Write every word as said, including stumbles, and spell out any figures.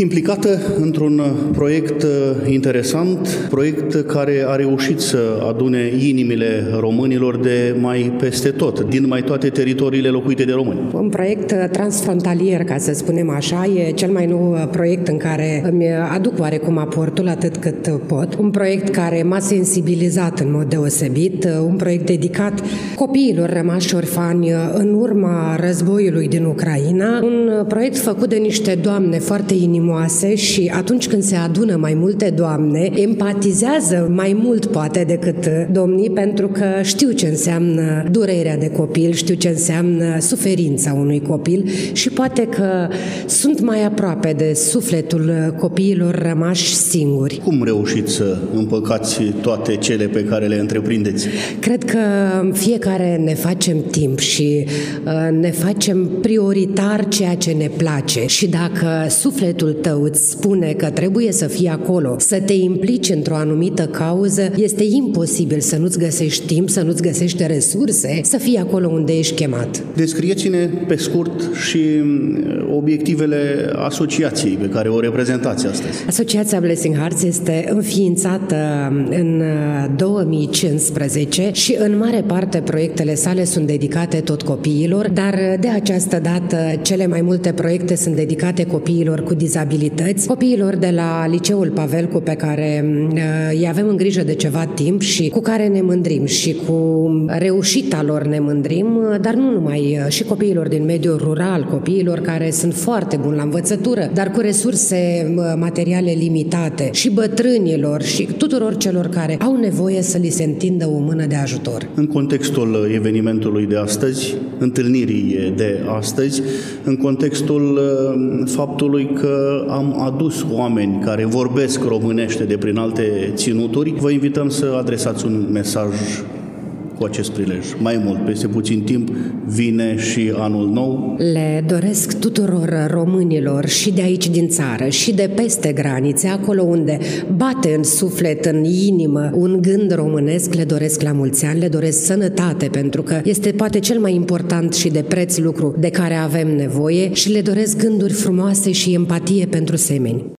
implicată într-un proiect interesant, proiect care a reușit să adune inimile românilor de mai peste tot, din mai toate teritoriile locuite de români. Un proiect transfrontalier, ca să spunem așa, e cel mai nou proiect în care îmi aduc oarecum aportul atât cât pot. Un proiect care m-a sensibilizat în mod deosebit, un proiect dedicat copiilor rămași orfani în urma războiului din Ucraina, un proiect făcut de niște doamne foarte inimoase și atunci când se adună mai multe doamne, empatizează mai mult poate decât domnii, pentru că știu ce înseamnă durerea de copil, știu ce înseamnă suferința unui copil și poate că sunt mai aproape de sufletul copiilor rămași singuri. Cum reușiți să împăcați toate cele pe care le întreprindeți? Cred că fiecare ne facem timp și ne facem prioritar ceea ce ne place și dacă sufletul tău îți spune că trebuie să fii acolo, să te implici într-o anumită cauză, este imposibil să nu-ți găsești timp, să nu-ți găsești resurse, să fii acolo unde ești chemat. Descrieți-ne pe scurt și obiectivele asociației pe care o reprezentați astăzi. Asociația Blessing Hearts este înființată în două mii cincisprezece și în mare parte proiectele sale sunt dedicate tot copiilor, dar de această dată cele mai multe proiecte sunt dedicate copiilor cu dizabilități, copiilor de la Liceul Pavelcu pe care îi avem în grijă de ceva timp și cu care ne mândrim și cu reușita lor ne mândrim, dar nu numai, și copiilor din mediul rural, copiilor care sunt foarte buni la învățătură, dar cu resurse materiale limitate și bătrânilor și tuturor celor care au nevoie să li se întindă o mână de ajutor. În contextul evenimentului de astăzi, întâlnirii de astăzi, în contextul faptului că am adus oameni care vorbesc românește de prin alte ținuturi, vă invităm să adresați un mesaj cu acest prilej. Mai mult, peste puțin timp, vine și anul nou. Le doresc tuturor românilor și de aici din țară și de peste granițe, acolo unde bate în suflet, în inimă, un gând românesc, le doresc la mulți ani, le doresc sănătate, pentru că este poate cel mai important și de preț lucru de care avem nevoie și le doresc gânduri frumoase și empatie pentru semeni.